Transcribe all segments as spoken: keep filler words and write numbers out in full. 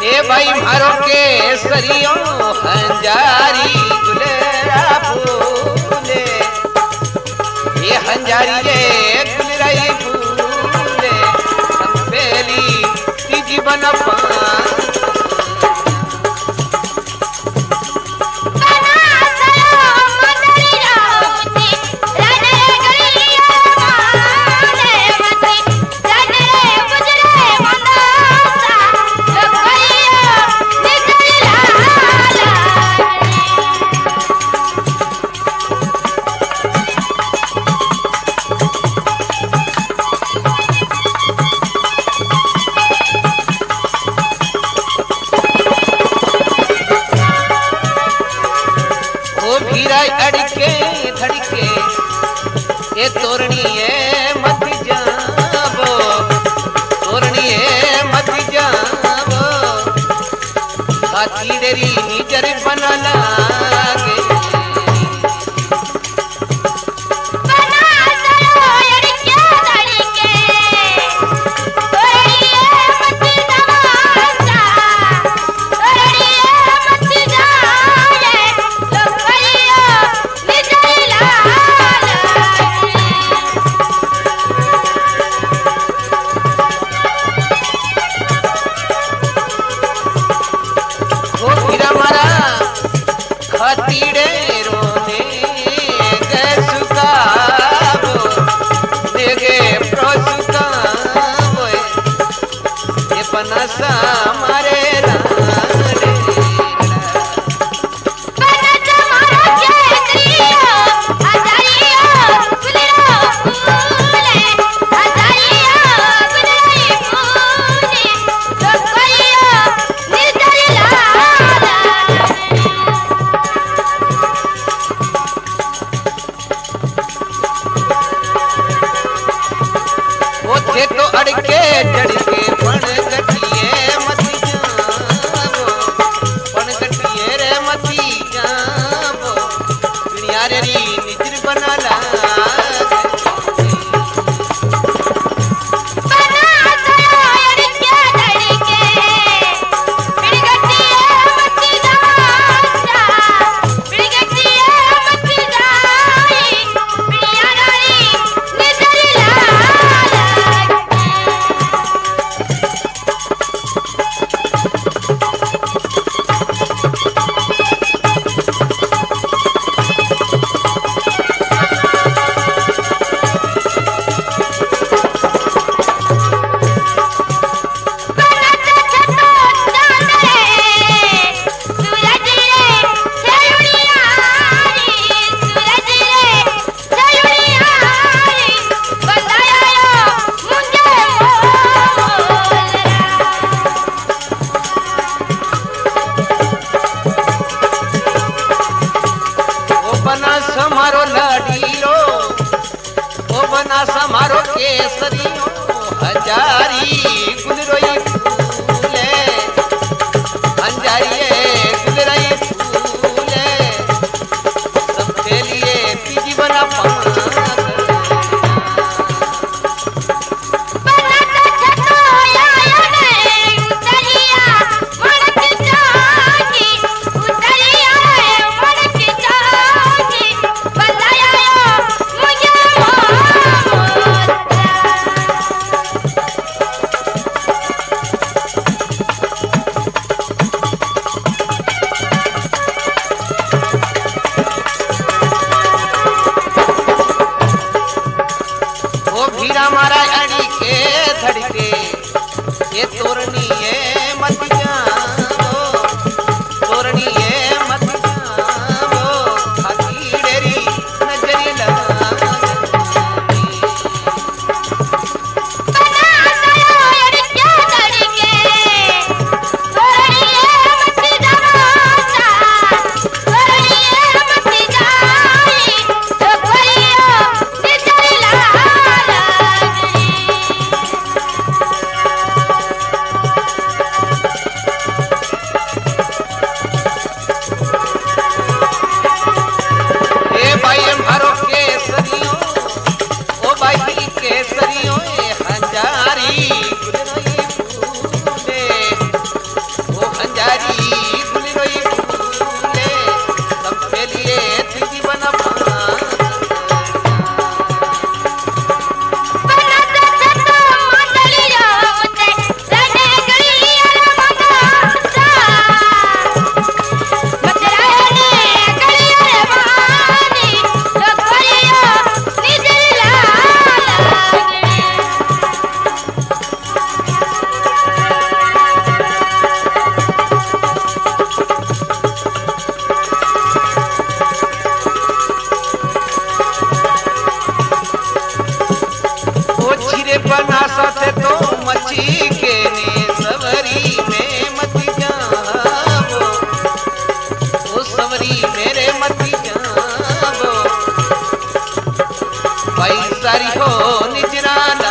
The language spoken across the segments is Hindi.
ए भाई मारो के सरियो हंजारी गुलेरा फूले ये हंजारी रे गुलराई फूले संपेली तीजी बना अड़के धड़के ये तोरणी है मत जाबो तोरणी है मत जाबो हाथी डेरी निजर बना लागे पनसा मारे तो अड़के चढ़के पण गटिए मती जाबो पण गटिए रे मती जाबो दुनिया रे निजर बना ला समारो लाडीरो ओ बना समारो केसरियो हजारी गुलरोई फूले हजारी गुलरोई फूले सबके लिए तीजी बना मारा अड़ी के धड़के ये तोरणी है मत जाबो तोरणी है मत जाबो हाथी डेरी नजरी लगा हंजारी गुली रोई फूले सबके लिए तिथि बना बना सते तो मची के ने सवरी में मत जावो ओ सवरी मेरे मत जावो भाई सारी हो निजराना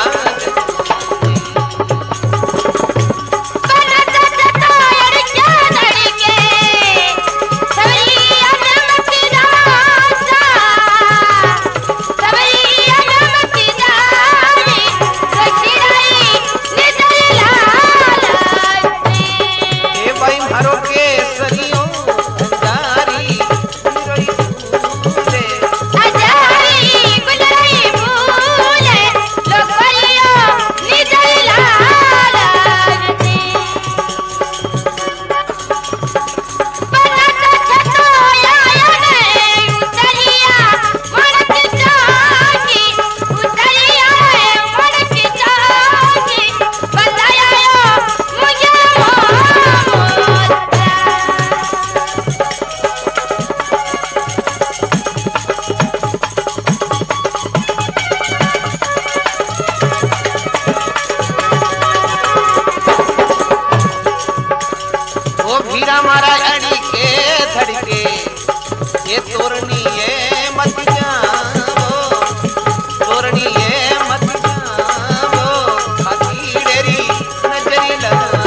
हीरा मारा अड़ी के धड़के ये तोरनी ये मत जाओ तोरनी ये मत जाओ खाती डेरी नजरी लगा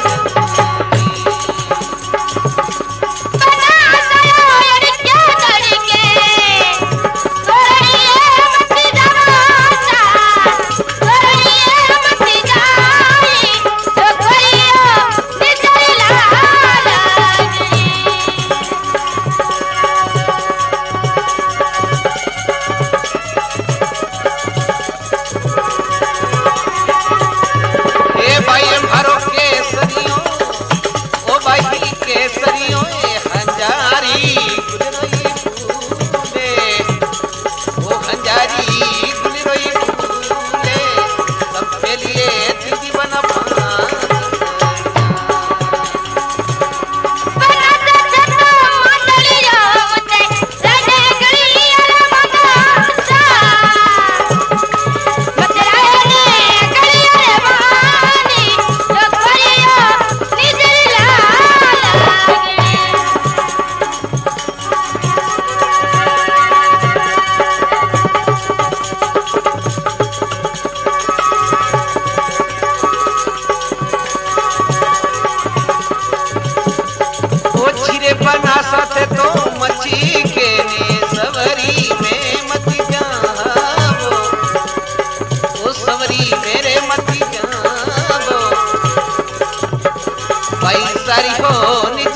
केसरियों हंजारी गुलरोई फूले ओ हंजारी गुलरोई फूले सबके लिए तिथि बना बना सते तो मची के ने सवरी में मत जावो ओ सवरी मेरे मत जावो भाई सारी हो